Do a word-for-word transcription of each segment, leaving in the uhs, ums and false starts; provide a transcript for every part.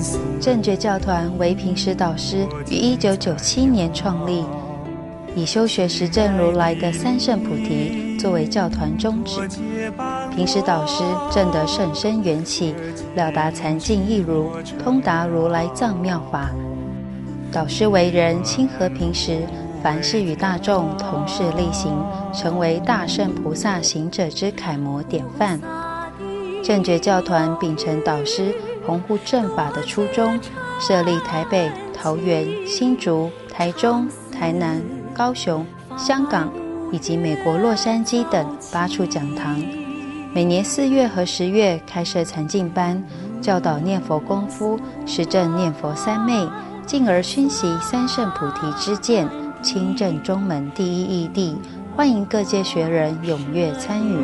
正觉教团为平时导师于一九九七年创立，以修学实证如来的三圣菩提作为教团宗旨。平时导师证得甚深缘起，了达禅境一如，通达如来藏妙法。导师为人亲和平时，凡事与大众同事力行，成为大圣菩萨行者之楷模典范。正觉教团秉承导师弘护正法的初衷，设立台北、桃园、新竹、台中、台南、高雄、香港以及美国洛杉矶等八处讲堂。每年四月和十月开设禅境班，教导念佛功夫，实证念佛三昧，进而熏习三圣菩提之见，亲证中门第一义谛。欢迎各界学人踊跃参与。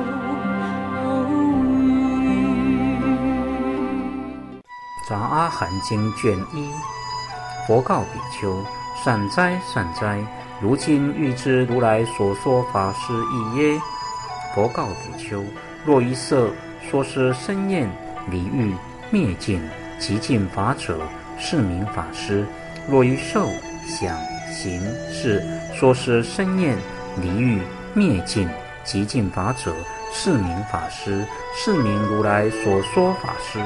杂阿含经卷一，佛告比丘：善哉善哉，如今欲知如来所说法是义耶？佛告比丘：若一色说是生厌离欲灭尽极尽法者，是名法师；若一受想行识说是生厌离欲灭尽极尽法者，是名法师，是名如来所说法师。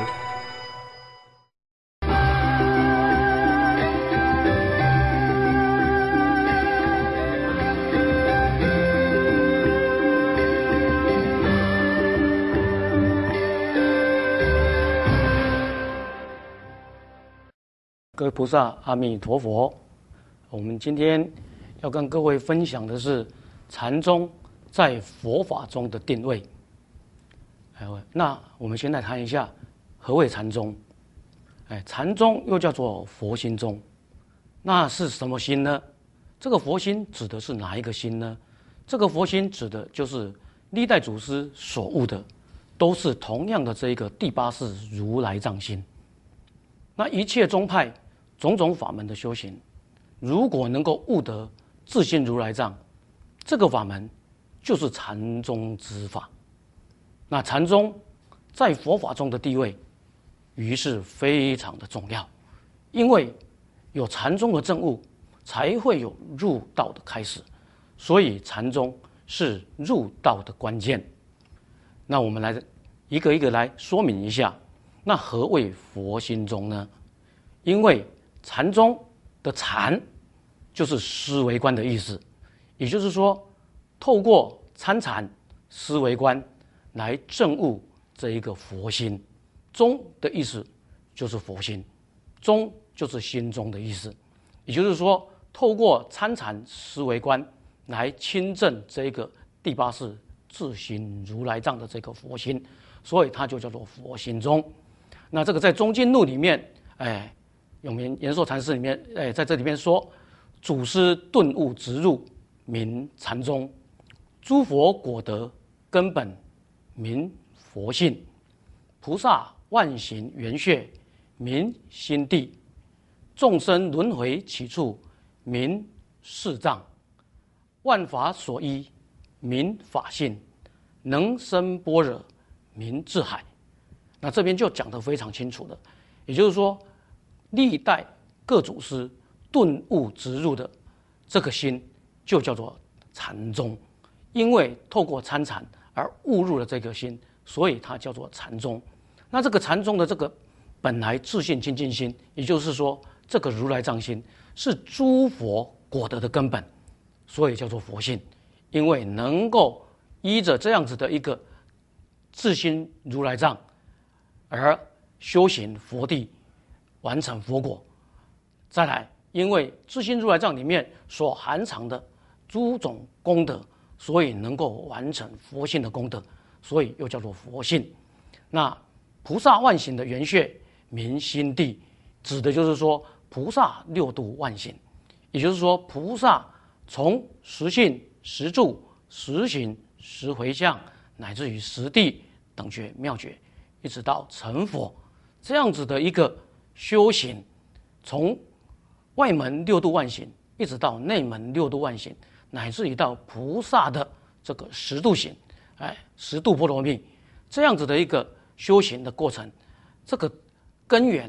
各位菩萨，阿弥陀佛。我们今天要跟各位分享的是禅宗在佛法中的定位。那我们先来谈一下何谓禅宗。哎，禅宗又叫做佛心宗。那是什么心呢？这个佛心指的是哪一个心呢？这个佛心指的就是历代祖师所悟的，都是同样的这一个第八世如来藏心。那一切宗派种种法门的修行，如果能够悟得自性如来藏，这个法门就是禅宗之法。那禅宗在佛法中的地位于是非常的重要，因为有禅宗的证悟，才会有入道的开始，所以禅宗是入道的关键。那我们来一个一个来说明一下，那何谓佛心宗呢？因为禅宗的禅就是思维观的意思，也就是说透过参禅思维观来证悟这一个佛心。宗的意思就是佛心，宗就是心中的意思，也就是说透过参禅思维观来亲证这一个第八世自心如来藏的这个佛心，所以它就叫做佛心宗。那这个在中经录里面，哎，永明延寿禅师里面，哎，在这里面说，祖师顿悟直入，名禅宗；诸佛果德根本，名佛性；菩萨万行圆穴，名心地；众生轮回起处，名四藏；万法所依，名法性；能生般若，名智海。那这边就讲得非常清楚了，也就是说，历代各祖师顿悟直入的这个心，就叫做禅宗。因为透过参禅而悟入了这个心，所以它叫做禅宗。那这个禅宗的这个本来自性清净心，也就是说，这个如来藏心是诸佛果德的根本，所以叫做佛性。因为能够依着这样子的一个自心如来藏而修行佛地，完成佛果。再来，因为自心如来藏里面所含藏的诸种功德，所以能够完成佛性的功德，所以又叫做佛性。那菩萨万行的圆穴名心地，指的就是说菩萨六度万行，也就是说菩萨从实性、实住、实行、实回向，乃至于实地等觉妙觉，一直到成佛，这样子的一个修行，从外门六度万行一直到内门六度万行，乃至于到菩萨的这个十度行，哎，十度波罗蜜，这样子的一个修行的过程，这个根源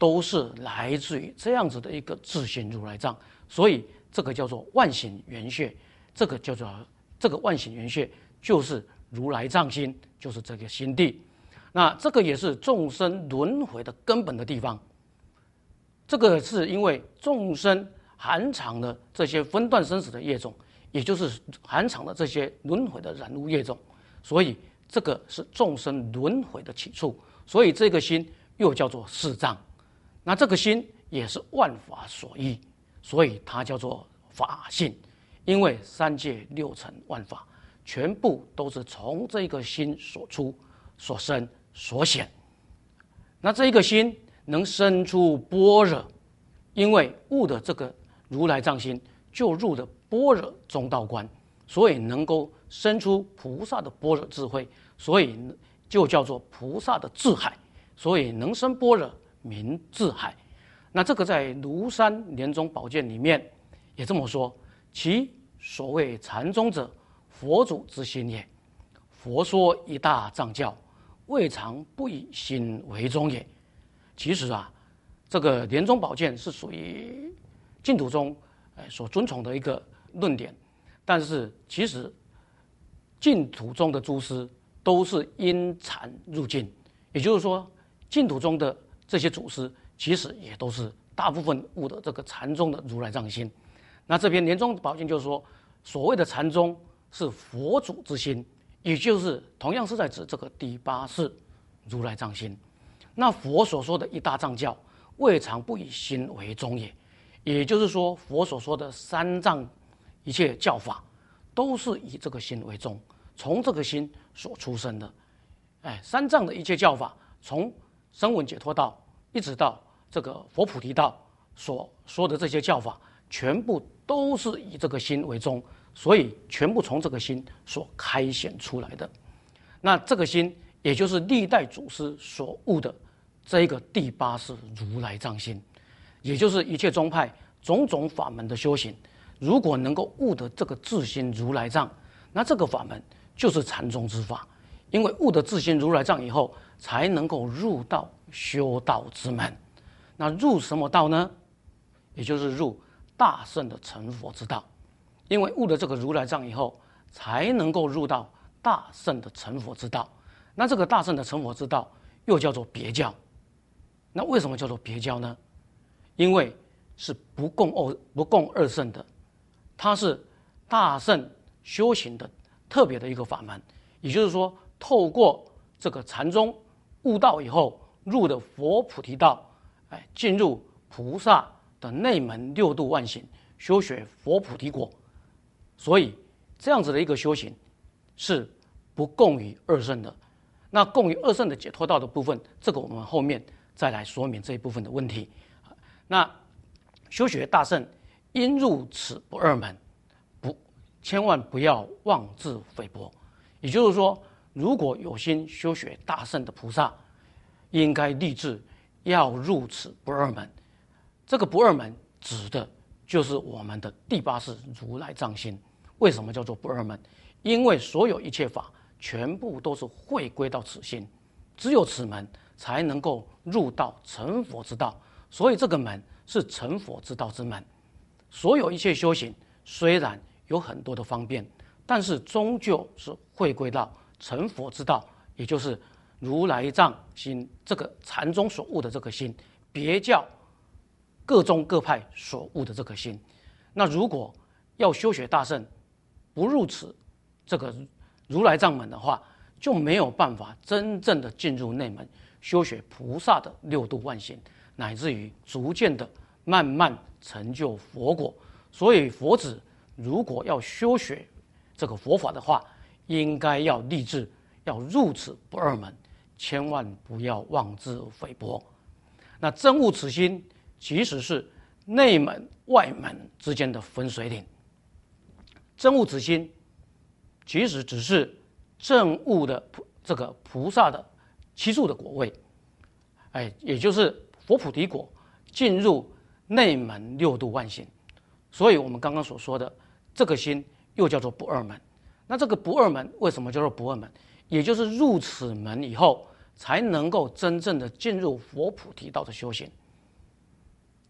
都是来自于这样子的一个自性如来藏，所以这个叫做万行圆穴，这个叫做这个万行圆穴就是如来藏心，就是这个心地。那这个也是众生轮回的根本的地方。这个是因为众生含藏了这些分段生死的业种，也就是含藏了这些轮回的染污业种，所以这个是众生轮回的起处，所以这个心又叫做四障。那这个心也是万法所依，所以它叫做法性，因为三界六尘万法全部都是从这个心所出、所生、所显。那这一个心能生出般若，因为悟的这个如来藏心就入了般若中道观，所以能够生出菩萨的般若智慧，所以就叫做菩萨的智海，所以能生般若名智海。那这个在庐山莲宗宝鉴里面也这么说，其所谓禅宗者，佛祖之心也。佛说一大藏教，未尝不以心为宗也。其实啊，这个莲宗宝鉴是属于净土宗所尊崇的一个论点，但是其实净土宗的诸师都是因禅入净，也就是说净土宗的这些祖师其实也都是大部分悟的这个禅宗的如来藏心。那这边莲宗宝鉴就是说，所谓的禅宗是佛祖之心，也就是同样是在指这个第八世如来藏心。那佛所说的一大藏教，未尝不以心为宗也。也就是说，佛所说的三藏一切教法，都是以这个心为宗，从这个心所出生的。哎，三藏的一切教法，从声闻解脱道一直到这个佛菩提道所说的这些教法，全部都是以这个心为宗，所以全部从这个心所开显出来的。那这个心，也就是历代祖师所悟的这一个第八世如来藏心，也就是一切宗派种种法门的修行，如果能够悟得这个自心如来藏，那这个法门就是禅宗之法。因为悟得自心如来藏以后，才能够入道修道之门。那入什么道呢？也就是入大圣的成佛之道。因为悟得这个如来藏以后，才能够入到大圣的成佛之道。那这个大圣的成佛之道又叫做别教。那为什么叫做别教呢？因为是不共二不共二圣的，它是大圣修行的特别的一个法门。也就是说，透过这个禅宗悟道以后，入的佛菩提道，哎，进入菩萨的内门六度万行，修学佛菩提果。所以这样子的一个修行是不共于二圣的。那共于二圣的解脱道的部分，这个我们后面再来说明这一部分的问题。那修学大圣应入此不二门，不千万不要妄自菲薄。也就是说，如果有心修学大圣的菩萨，应该立志要入此不二门。这个不二门指的就是我们的第八世如来藏心。为什么叫做不二门？因为所有一切法全部都是汇归到此心，只有此门才能够入到成佛之道，所以这个门是成佛之道之门。所有一切修行虽然有很多的方便，但是终究是汇归到成佛之道，也就是如来藏心，这个禅宗所悟的这个心，别教各宗各派所悟的这个心。那如果要修学大圣，不入此这个如来藏门的话，就没有办法真正的进入内门，修学菩萨的六度万行，乃至于逐渐的慢慢成就佛果。所以佛子如果要修学这个佛法的话，应该要立志要入此不二门，千万不要妄自菲薄。那真悟此心，其实是内门外门之间的分水岭。真悟此心，其实只是正悟的这个菩萨的七处的果位，哎，也就是佛菩提果进入内门六度万行。所以我们刚刚所说的这个心又叫做不二门。那这个不二门为什么叫做不二门？也就是入此门以后，才能够真正的进入佛菩提道的修行。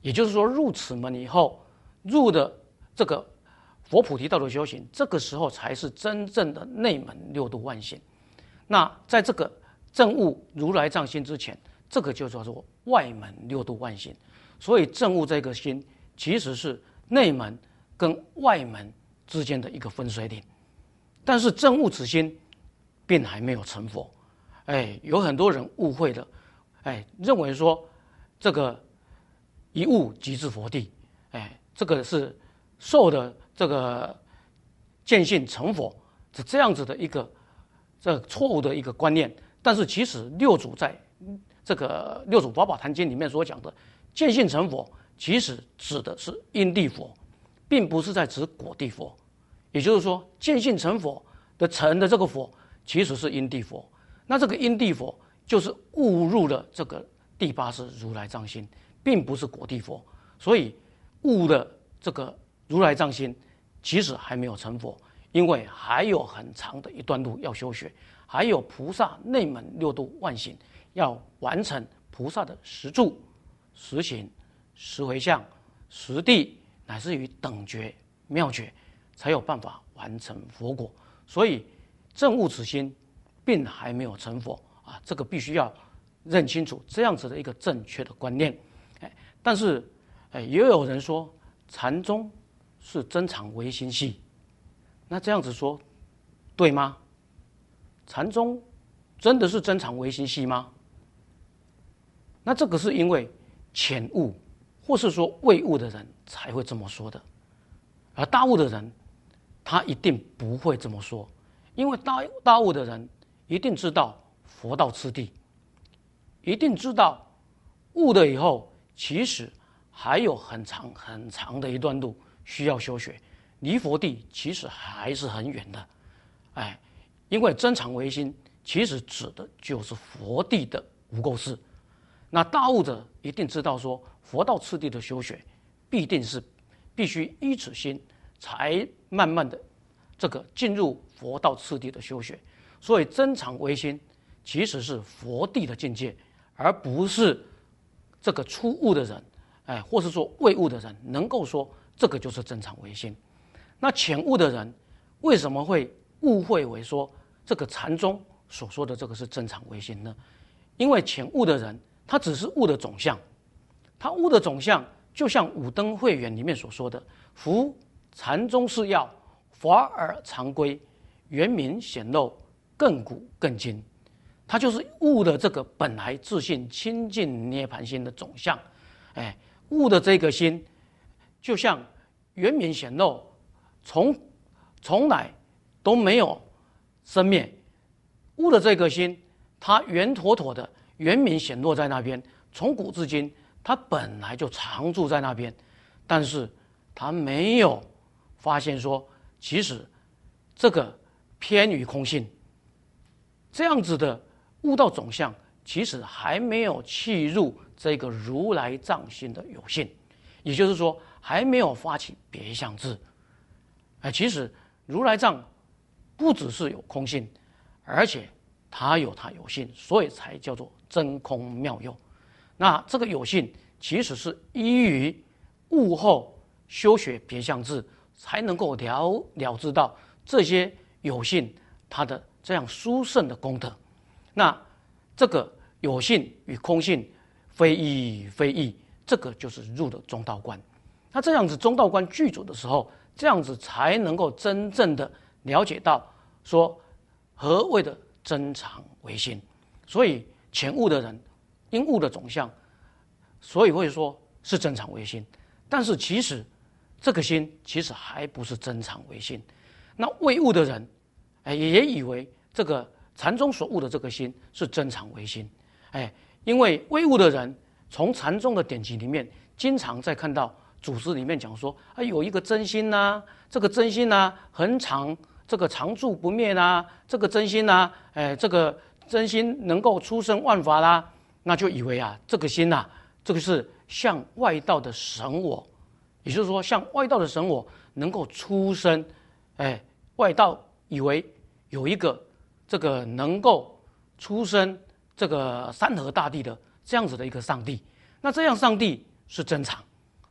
也就是说入此门以后，入的这个佛菩提道的修行，这个时候才是真正的内门六度万行。那在这个证悟如来藏心之前，这个就叫做外门六度万行。所以证悟这个心其实是内门跟外门之间的一个分水岭。但是证悟此心并还没有成佛。哎，有很多人误会了，哎，认为说这个一悟即至佛地，哎，这个是受的这个见性成佛，是这样子的一个这错误的一个观念。但是其实六祖在这个六祖法宝坛经里面所讲的见性成佛，其实指的是因地佛，并不是在指果地佛。也就是说，见性成佛的成的这个佛，其实是因地佛。那这个因地佛就是误入了这个第八世如来藏心，并不是果地佛。所以悟的这个如来藏心，其实还没有成佛，因为还有很长的一段路要修学，还有菩萨内门六度万行要完成菩萨的十住、十行、十回向、十地，乃至于等觉、妙觉，才有办法完成佛果。所以证悟此心并还没有成佛啊，这个必须要认清楚这样子的一个正确的观念。哎，但是哎，也有人说禅宗是真常唯心系，那这样子说对吗？禅宗真的是真常唯心系吗？那这个是因为浅悟或是说未悟的人才会这么说的，而大悟的人他一定不会这么说，因为大大悟的人一定知道佛道次第，一定知道悟了以后其实还有很长很长的一段路需要修学，离佛地其实还是很远的。哎，因为真常唯心其实指的就是佛地的无垢事。那大悟者一定知道说佛道次第的修学必定是必须依此心才慢慢的这个进入佛道次第的修学。所以真常唯心其实是佛地的境界，而不是这个初悟的人，哎，或是说未悟的人能够说这个就是真常唯心。那浅悟的人为什么会误会为说这个禅宗所说的这个是真常唯心呢？因为浅悟的人他只是悟的总相，他悟的总相就像五灯会元里面所说的，夫禅宗是要法尔常规，圆明显露，亘古亘今。他就是悟的这个本来自信清净涅盘心的总相。哎，悟的这个心就像圆明显露，从从来都没有生灭。悟的这个心它圆妥妥的圆明显露在那边，从古至今它本来就常住在那边，但是它没有发现说其实这个偏于空性，这样子的悟道总相其实还没有契入这个如来藏心的有性，也就是说还没有发起别相智。哎，其实如来藏不只是有空性，而且它有它有性，所以才叫做真空妙有。那这个有性其实是依于悟后修学别相智，才能够了了知到这些有性它的这样殊胜的功德。那这个有性与空性非一非异，这个就是入了中道观。那这样子中道观具足的时候，这样子才能够真正的了解到说何谓的真常唯心。所以浅悟的人因悟的总相，所以会说是真常唯心，但是其实这个心其实还不是真常唯心。那未悟的人哎，也以为这个禅宗所悟的这个心是真常唯心。哎，因为未悟的人从禅宗的典籍里面经常在看到祖师里面讲说，啊，有一个真心呐、啊，这个真心呐、啊，恒常，这个常住不灭啦、啊，这个真心呐、啊，哎，这个真心能够出生万法啦，那就以为啊，这个心呐、啊，这个是像外道的神我，也就是说，像外道的神我能够出生，哎，外道以为有一个这个能够出生这个山河大地的这样子的一个上帝，那这样上帝是真常。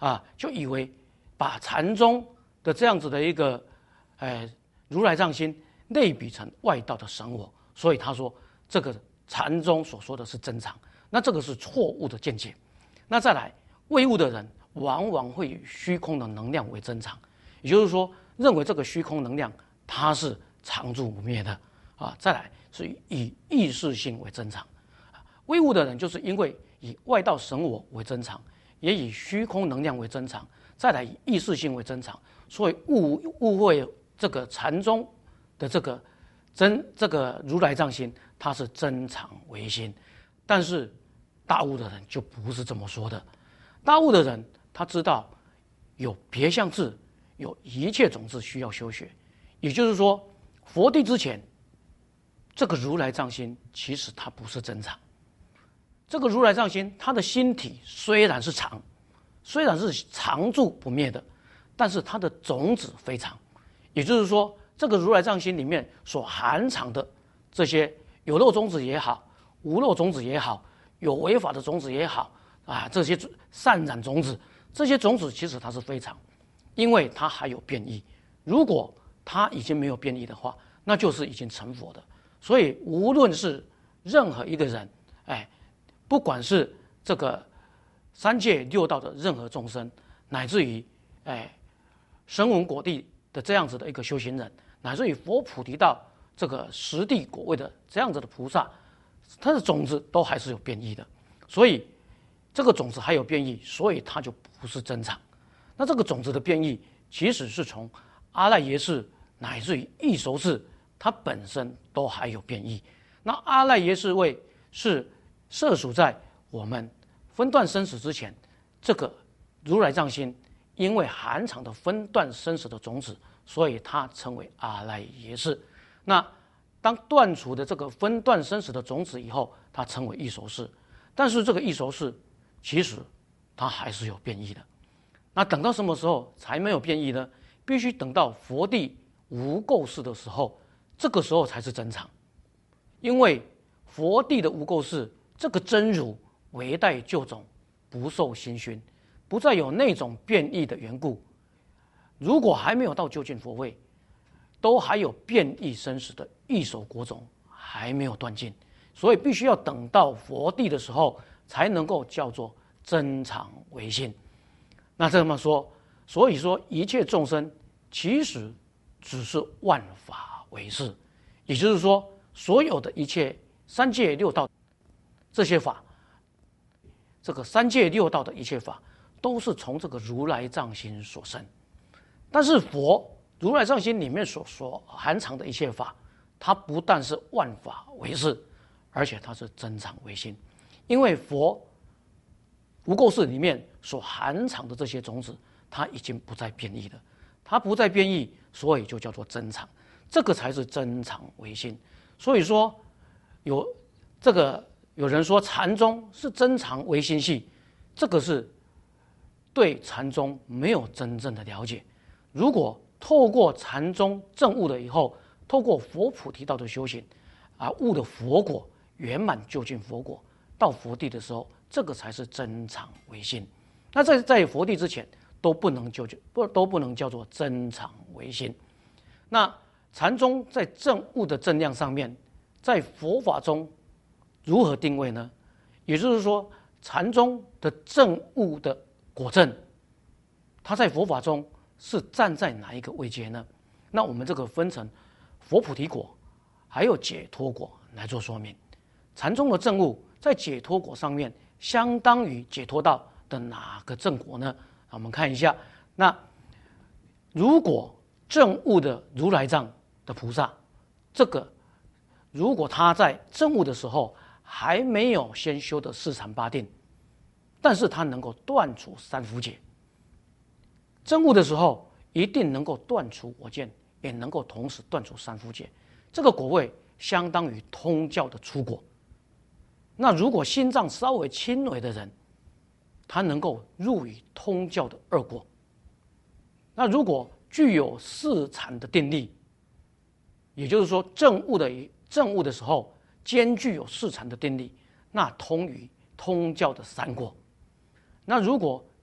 啊，就以为把禅宗的这样子的一个，哎，如来藏心类比成外道的神我，所以他说这个禅宗所说的是真常，那这个是错误的见解。那再来，唯物的人往往会以虚空的能量为真常，也就是说，认为这个虚空能量它是常住不灭的啊。再来是以意识性为真常，唯物的人就是因为以外道神我为真常，也以虚空能量为真常，再来以意识性为真常，所以误误会这个禅宗的这个真这个如来藏心，它是真常唯心。但是大悟的人就不是这么说的，大悟的人他知道有别相智，有一切种子需要修学，也就是说，佛地之前，这个如来藏心其实它不是真常。这个如来藏心，它的心体虽然是常，虽然是常住不灭的，但是它的种子非常，也就是说，这个如来藏心里面所含藏的这些有漏种子也好，无漏种子也好，有违法的种子也好啊，这些善染种子，这些种子其实它是非常，因为它还有变异。如果它已经没有变异的话，那就是已经成佛的。所以无论是任何一个人，哎，不管是这个三界六道的任何众生，乃至于哎声闻果地的这样子的一个修行人，乃至于佛菩提道这个实地果位的这样子的菩萨，它的种子都还是有变异的。所以这个种子还有变异，所以它就不是真常。那这个种子的变异，其实是从阿赖耶识乃至于异熟识，它本身都还有变异。那阿赖耶识位是摄属在我们分段生死之前，这个如来藏心因为含藏的分段生死的种子，所以它称为阿赖耶识。那当断除的这个分段生死的种子以后，它称为异熟识。但是这个异熟识其实它还是有变异的。那等到什么时候才没有变异呢？必须等到佛地无垢世的时候，这个时候才是真常。因为佛地的无垢世，这个真如唯待旧种，不受心熏，不再有那种变异的缘故。如果还没有到究竟佛位，都还有变异生死的异熟果种还没有断尽，所以必须要等到佛地的时候，才能够叫做真常唯心。那这么说，所以说一切众生其实只是万法唯识，也就是说，所有的一切三界六道这些法，这个三界六道的一切法，都是从这个如来藏心所生。但是佛如来藏心里面所所含藏的一切法，它不但是万法唯识，而且它是真常唯心。因为佛无垢世里面所含藏的这些种子，它已经不再变异了，它不再变异，所以就叫做真常，这个才是真常唯心。所以说，有这个有人说禅宗是真常唯心系，这个是对禅宗没有真正的了解。如果透过禅宗证悟了以后，透过佛菩提道的修行，啊，悟的佛果圆满究竟佛果，到佛地的时候，这个才是真常唯心。那在在佛地之前，都不能就不都不能叫做真常唯心。那禅宗在证悟的正量上面，在佛法中如何定位呢？也就是说，禅宗的证悟的果证，它在佛法中是站在哪一个位阶呢？那我们这个分成佛菩提果，还有解脱果来做说明。禅宗的证悟在解脱果上面，相当于解脱道的哪个正果呢？我们看一下，那如果证悟的如来藏的菩萨，这个如果他在证悟的时候还没有先修的四禅八定，但是他能够断除三伏解，证悟的时候一定能够断除我见，也能够同时断除三伏解，这个果位相当于通教的初果。那如果心脏稍微轻微的人，他能够入于通教的二果。那如果具有四禅的定力，也就是说证悟的证悟的时候兼具有四禅的定力，那通于通教的三果。那如果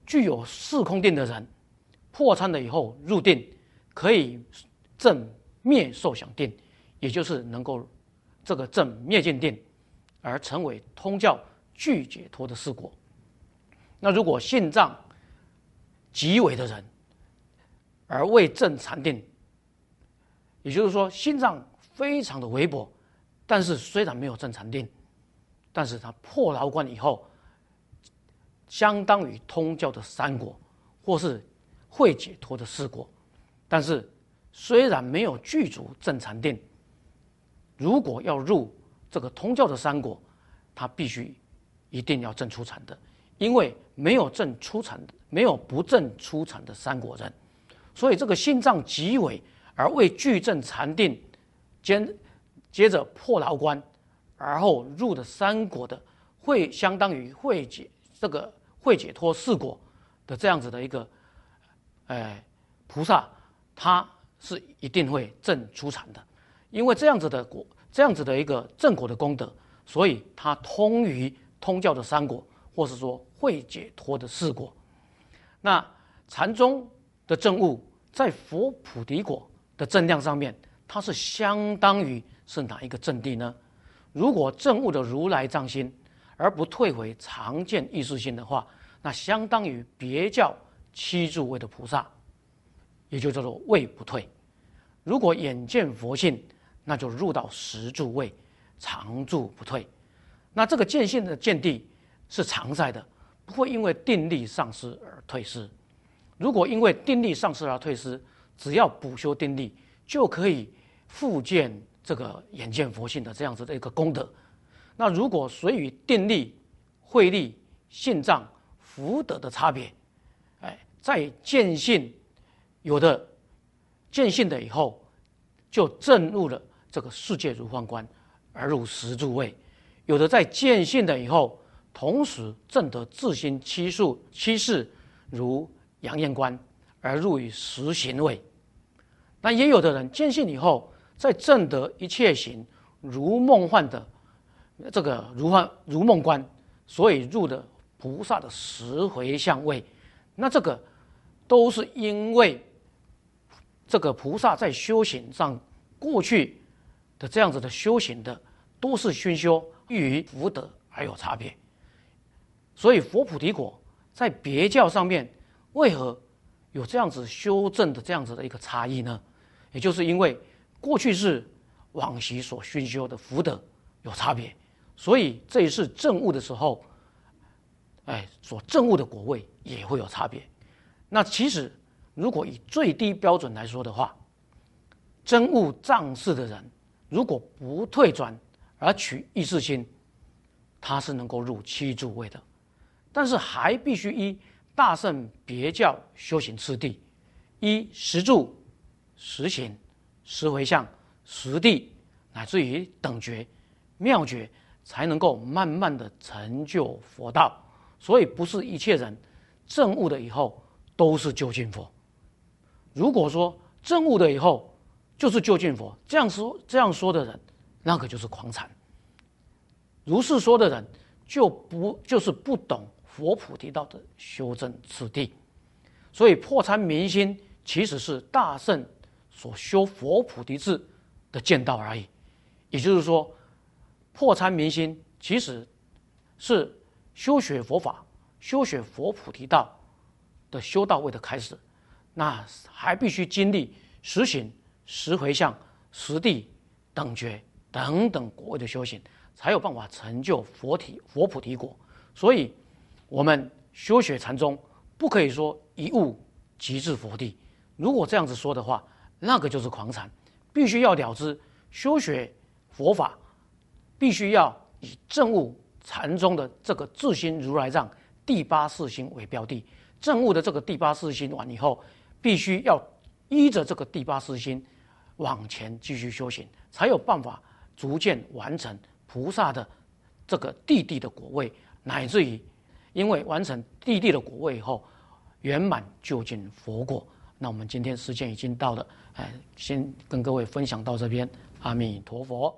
具有四空定的人，破参了以后入定，可以证灭受想定，也就是能够这个证灭尽定，而成为通教具解脱的四果。那如果信障极微的人，而未证禅定，也就是说心脏非常的微薄，但是虽然没有证禅定，但是他破牢关以后，相当于通教的三果，或是会解脱的四果。但是虽然没有具足证禅定，如果要入这个通教的三果，他必须一定要证初禅的，因为没有证初禅的，没有不证初禅的三果人。所以这个心脏极微而未具证禅定，接接着破牢关，而后入的三果的，会相当于会解这个会解脱四果的这样子的一个，呃，菩萨，他是一定会证初禅的，因为这样子的果，这样子的一个正果的功德，所以他通于通教的三果，或是说会解脱的四果。那禅宗的证悟，在佛菩提果的正量上面，它是相当于是哪一个正谛呢？如果证悟的如来藏心，而不退回常见意识心的话，那相当于别教七诸位的菩萨，也就叫做位不退。如果眼见佛性，那就入到十诸位，常住不退。那这个见性的见地是常在的，不会因为定力丧失而退失。如果因为定力丧失而退失，只要补修定力，就可以复见这个眼见佛性的这样子的一个功德。那如果随于定力、慧力、信藏、福德的差别，哎，在见性，有的见性的以后，就证入了这个世界如幻观，而入十诸位；有的在见性的以后，同时证得自心七数七事如阳焰观，而入于十行位。那也有的人见性以后，在证得一切行如梦幻的这个如幻如梦观，所以入的菩萨的十回向位。那这个都是因为这个菩萨在修行上过去的这样子的修行的，都是熏修与福德还有差别。所以佛菩提果在别教上面为何有这样子修正的这样子的一个差异呢？也就是因为过去是往昔所熏修的福德有差别，所以这一次证悟的时候，哎，所证悟的果位也会有差别。那其实如果以最低标准来说的话，证悟藏事的人，如果不退转而取意识心，他是能够入七诸位的，但是还必须依大乘别教修行次第，依十住、十行、十回向、十地，乃至于等觉、妙觉，才能够慢慢的成就佛道。所以不是一切人证悟了以后都是究竟佛。如果说证悟了以后就是究竟佛，这样说这样说的人，那个就是狂禅。如是说的人，就不就是不懂佛菩提道的修正次第。所以破参明心其实是大乘所修佛菩提智的见道而已。也就是说，破参明心其实是修学佛法、修学佛菩提道的修道位的开始，那还必须经历十行、十回向、十地、等觉等等果位的修行，才有办法成就佛体佛菩提果。所以我们修学禅宗不可以说一悟即至佛地，如果这样子说的话，那个就是狂禅。必须要了知修学佛法必须要以证悟禅宗的这个自心如来藏第八世心为标的，证悟的这个第八世心完以后，必须要依着这个第八世心往前继续修行，才有办法逐渐完成菩萨的这个地地的果位，乃至于因为完成地地的果位以后，圆满究竟佛果。那我们今天时间已经到了，哎，先跟各位分享到这边，阿弥陀佛。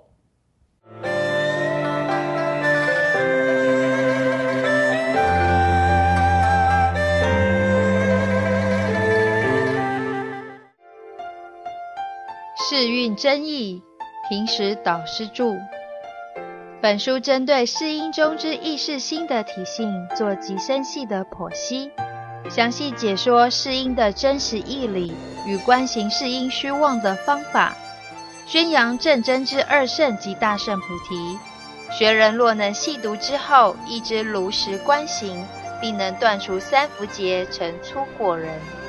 世运真义，平时导师著。本书针对世音中之意识心的体性做极深细的剖析，详细解说世音的真实义理与观行世音虚妄的方法，宣扬正真之二圣及大圣菩提。学人若能细读之后，亦知如实观行，并能断除三伏劫，成出果人。